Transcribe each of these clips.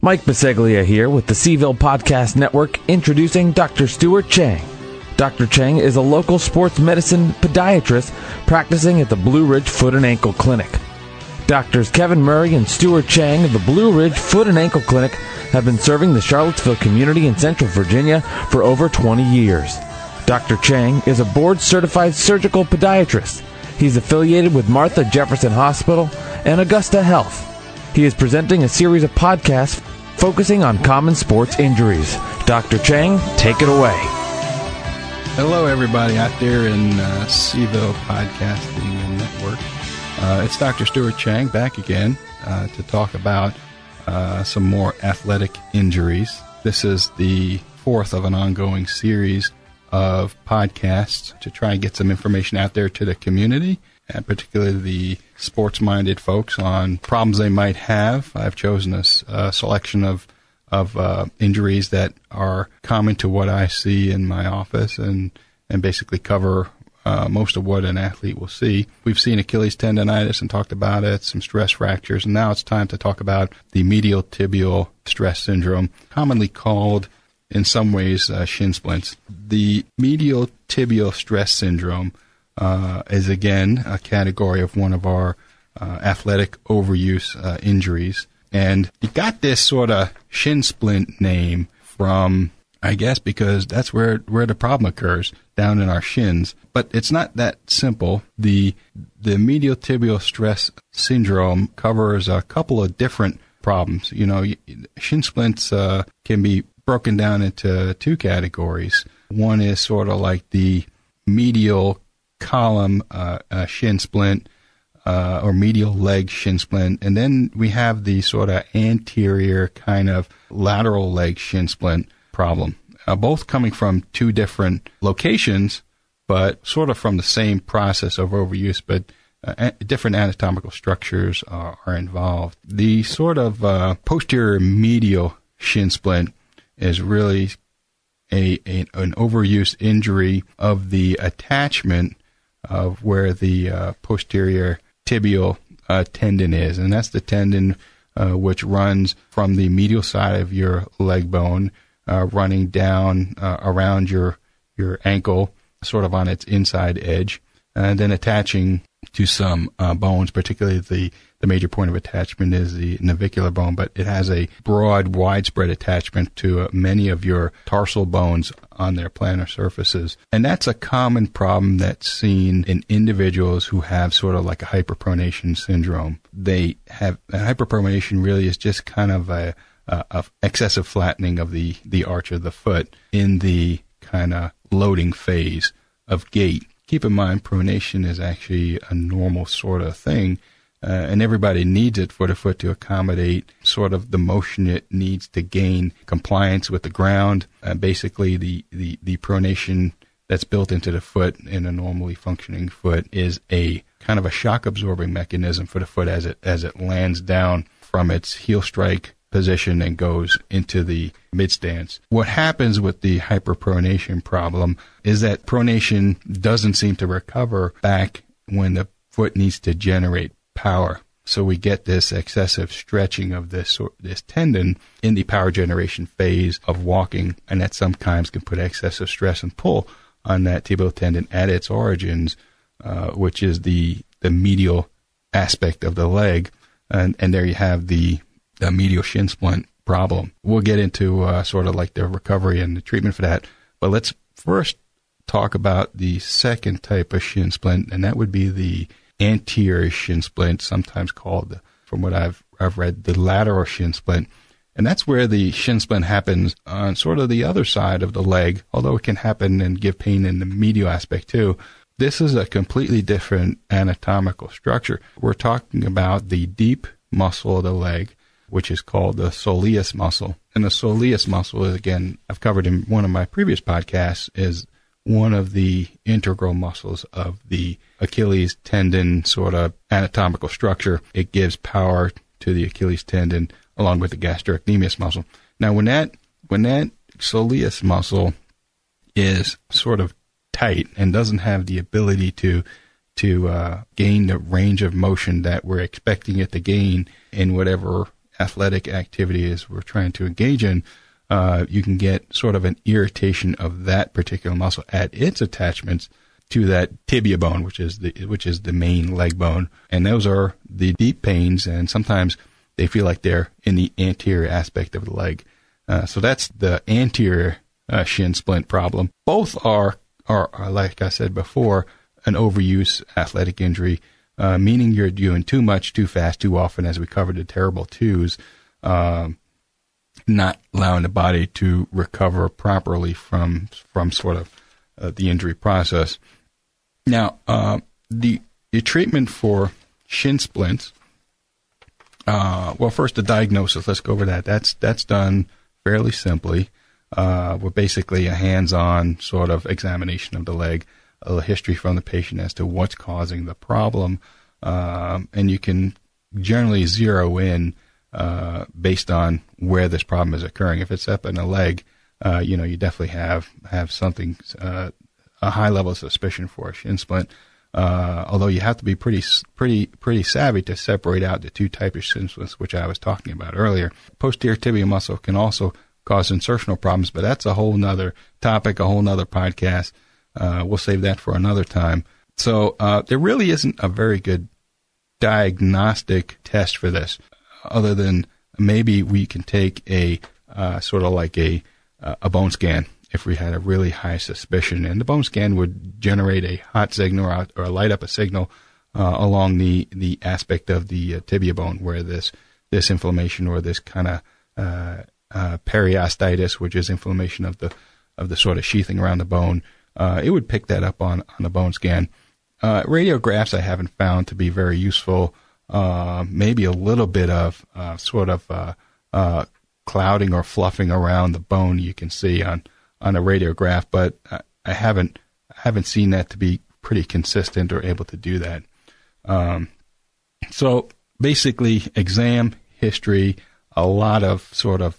Mike Biseglia here with the Seaville Podcast Network, introducing Dr. Stuart Chang. Dr. Chang is a local sports medicine podiatrist practicing at the Blue Ridge Foot and Ankle Clinic. Doctors Kevin Murray and Stuart Chang of the Blue Ridge Foot and Ankle Clinic have been serving the Charlottesville community in Central Virginia for over 20 years. Dr. Chang is a board-certified surgical podiatrist. He's affiliated with Martha Jefferson Hospital and Augusta Health. He is presenting a series of podcasts focusing on common sports injuries. Dr. Chang, take it away. Hello, everybody out there in Seaville Podcasting Network. It's Dr. Stuart Chang back again to talk about some more athletic injuries. This is the fourth of an ongoing series of podcasts to try and get some information out there to the community, and particularly the sports-minded folks on problems they might have. I've chosen a selection of injuries that are common to what I see in my office and basically cover most of what an athlete will see. We've seen Achilles tendonitis and talked about it, some stress fractures, and now it's time to talk about the medial tibial stress syndrome, commonly called in some ways shin splints. The medial tibial stress syndrome is again a category of one of our athletic overuse injuries. And it got this sort of shin splint name from, I guess, because that's where the problem occurs, down in our shins. But it's not that simple. The medial tibial stress syndrome covers a couple of different problems. You know, shin splints can be broken down into two categories. One is sort of like the medial column shin splint, or medial leg shin splint, and then we have the sort of anterior kind of lateral leg shin splint problem, both coming from two different locations, but sort of from the same process of overuse, but different anatomical structures are involved. The sort of posterior medial shin splint is really an overuse injury of the attachment of where the posterior tibial tendon is, and that's the tendon which runs from the medial side of your leg bone, running down around your ankle, sort of on its inside edge, and then attaching to some bones. Particularly the major point of attachment is the navicular bone, but it has a broad, widespread attachment to many of your tarsal bones on their plantar surfaces. And that's a common problem that's seen in individuals who have sort of like a hyperpronation syndrome. They have hyperpronation really is just kind of a excessive flattening of the arch of the foot in the kind of loading phase of gait. Keep in mind, pronation is actually a normal sort of thing, and everybody needs it for the foot to accommodate sort of the motion it needs to gain compliance with the ground. Basically, the pronation that's built into the foot in a normally functioning foot is a kind of a shock absorbing mechanism for the foot as it lands down from its heel strike position and goes into the mid-stance. What happens with the hyperpronation problem is that pronation doesn't seem to recover back when the foot needs to generate power. So we get this excessive stretching of this tendon in the power generation phase of walking, and that sometimes can put excessive stress and pull on that tibial tendon at its origins, which is the medial aspect of the leg, and there you have the medial shin splint problem. We'll get into sort of like the recovery and the treatment for that, but let's first talk about the second type of shin splint, and that would be the anterior shin splint, sometimes called, from what I've read, the lateral shin splint. And that's where the shin splint happens on sort of the other side of the leg, although it can happen and give pain in the medial aspect too. This is a completely different anatomical structure. We're talking about the deep muscle of the leg, which is called the soleus muscle. And the soleus muscle, again, I've covered in one of my previous podcasts, is one of the integral muscles of the Achilles tendon sort of anatomical structure. It gives power to the Achilles tendon along with the gastrocnemius muscle. Now, when that soleus muscle is sort of tight and doesn't have the ability to gain the range of motion that we're expecting it to gain in whatever athletic activity is we're trying to engage in, you can get sort of an irritation of that particular muscle at its attachments to that tibia bone, which is the main leg bone. And those are the deep pains, and sometimes they feel like they're in the anterior aspect of the leg. So that's the anterior shin splint problem. Both are, like I said before, an overuse athletic injury, meaning you're doing too much, too fast, too often, as we covered the terrible twos, not allowing the body to recover properly from sort of the injury process. Now, the treatment for shin splints, well, first the diagnosis. Let's go over that. That's done fairly simply, with basically a hands-on sort of examination of the leg, a history from the patient as to what's causing the problem, and you can generally zero in based on where this problem is occurring. If it's up in the leg, you definitely have something, a high level of suspicion for a shin splint. Although you have to be pretty savvy to separate out the two types of shin splints, which I was talking about earlier. Posterior tibial muscle can also cause insertional problems, but that's a whole nother topic, a whole nother podcast. We'll save that for another time. So there really isn't a very good diagnostic test for this, other than maybe we can take a sort of like a bone scan if we had a really high suspicion. And the bone scan would generate a hot signal or light up a signal along the aspect of the tibia bone where this inflammation or this kind of periostitis, which is inflammation of the sort of sheathing around the bone, it would pick that up on a bone scan. Radiographs I haven't found to be very useful. Maybe a little bit of sort of clouding or fluffing around the bone you can see on a radiograph, but I haven't seen that to be pretty consistent or able to do that. So basically, exam, history, a lot of sort of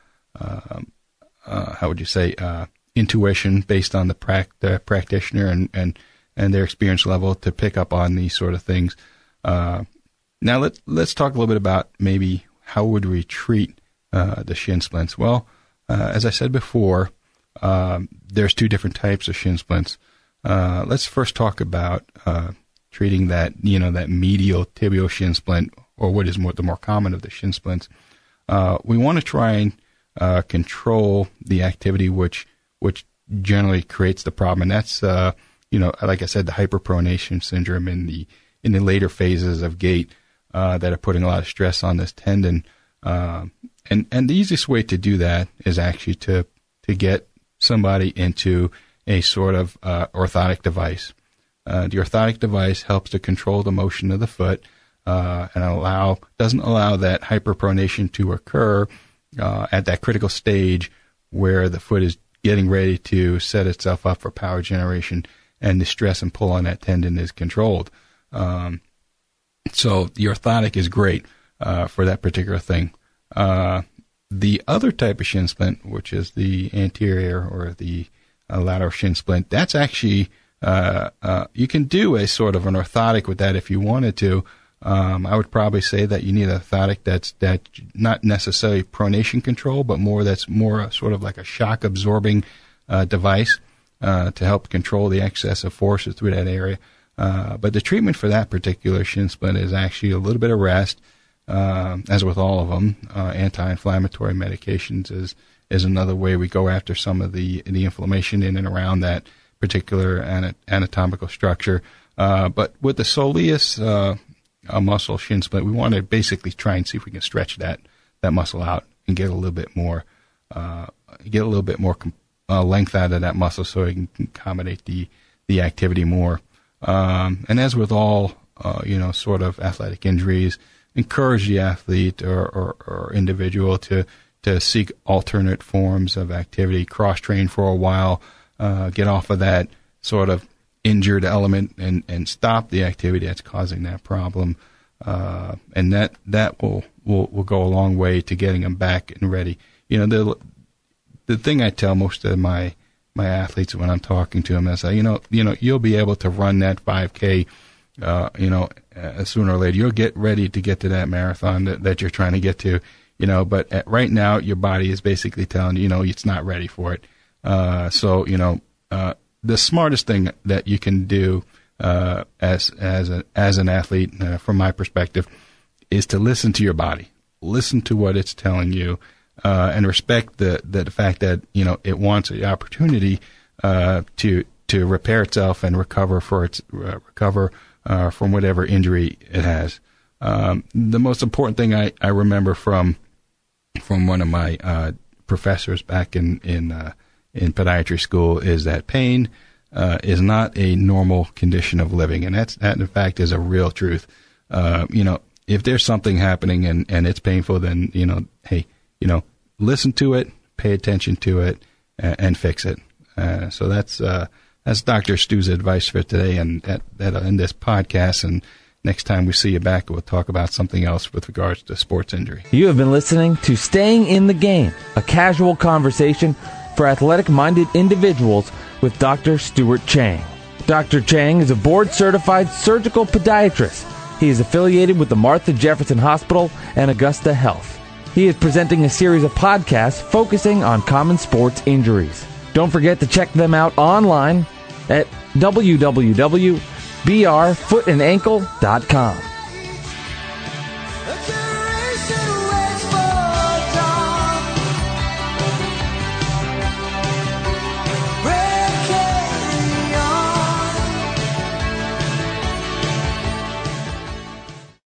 how would you say, intuition based on the practitioner and their experience level to pick up on these sort of things. Now let's talk a little bit about maybe how would we treat the shin splints. Well, as I said before, there's two different types of shin splints. Let's first talk about treating that medial tibial shin splint, or what is the more common of the shin splints. We want to try and control the activity which generally creates the problem, and that's like I said, the hyperpronation syndrome in the later phases of gait that are putting a lot of stress on this tendon. And the easiest way to do that is actually to get somebody into a sort of orthotic device. The orthotic device helps to control the motion of the foot and doesn't allow that hyperpronation to occur at that critical stage where the foot is getting ready to set itself up for power generation and the stress and pull on that tendon is controlled. So the orthotic is great for that particular thing. The other type of shin splint, which is the anterior or the lateral shin splint, that's actually, you can do a sort of an orthotic with that if you wanted to. I would probably say that you need an orthotic that's not necessarily pronation control, but that's more sort of like a shock absorbing device to help control the excess of forces through that area. But the treatment for that particular shin splint is actually a little bit of rest. As with all of them, anti-inflammatory medications is another way we go after some of the inflammation in and around that particular anatomical structure. But with the soleus muscle shin splint, we want to basically try and see if we can stretch that muscle out and get a little bit more length out of that muscle so it can accommodate the activity more. And as with all sort of athletic injuries, encourage the athlete or individual to seek alternate forms of activity, cross-train for a while, get off of that sort of injured element and stop the activity that's causing that problem. And that will go a long way to getting them back and ready. The thing I tell most of my athletes when I'm talking to them is, you'll be able to run that 5K sooner or later you'll get ready to get to that marathon that you're trying to get to, but right now your body is basically telling you, it's not ready for it. So the smartest thing that you can do as an athlete, from my perspective, is to listen to your body, listen to what it's telling you, and respect the fact that it wants the opportunity to repair itself and recover from whatever injury it has. The most important thing I remember from one of my professors back in podiatry school is that pain is not a normal condition of living, and that in fact is a real truth. If there's something happening and it's painful, then listen to it, pay attention to it, and fix it. So that's Dr. Stu's advice for today, and that'll end this podcast. And next time we see you back, we'll talk about something else with regards to sports injury. You have been listening to Staying in the Game, a casual conversation for athletic-minded individuals with Dr. Stuart Chang. Dr. Chang is a board-certified surgical podiatrist. He is affiliated with the Martha Jefferson Hospital and Augusta Health. He is presenting a series of podcasts focusing on common sports injuries. Don't forget to check them out online at www.brfootandankle.com.